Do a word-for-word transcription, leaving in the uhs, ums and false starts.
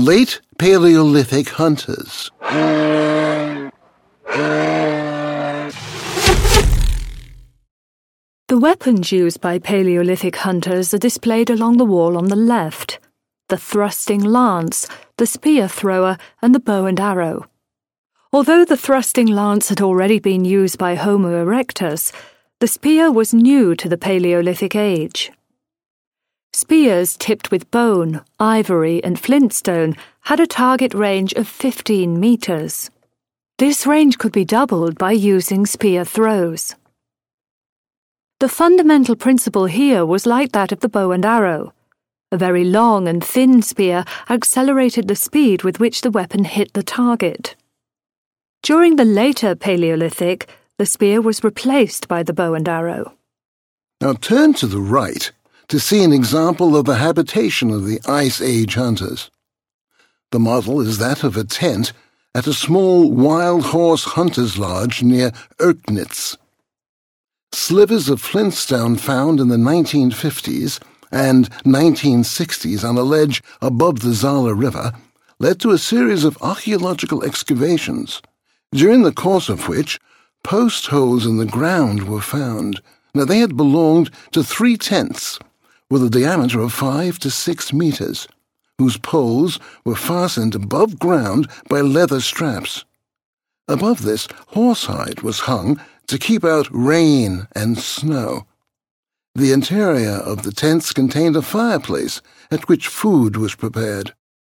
Late Paleolithic hunters. The weapons used by Paleolithic hunters are displayed along the wall on the left: the thrusting lance, the spear thrower, and the bow and arrow. Although the thrusting lance had already been used by Homo erectus, the spear was new to the Paleolithic age. Spears tipped with bone, ivory, and flintstone had a target range of fifteen meters. This range could be doubled by using spear throws. The fundamental principle here was like that of the bow and arrow. A very long and thin spear accelerated the speed with which the weapon hit the target. During the later Paleolithic, the spear was replaced by the bow and arrow. Now turn to the right to see an example of the habitation of the Ice Age hunters. The model is that of a tent at a small wild horse hunter's lodge near Erknitz. Slivers of flintstone found in the nineteen fifties and nineteen sixties on a ledge above the Zala River led to a series of archaeological excavations, during the course of which post holes in the ground were found. Now, they had belonged to three tents with a diameter of five to six meters, whose poles were fastened above ground by leather straps. Above this, horsehide was hung to keep out rain and snow. The interior of the tents contained a fireplace at which food was prepared.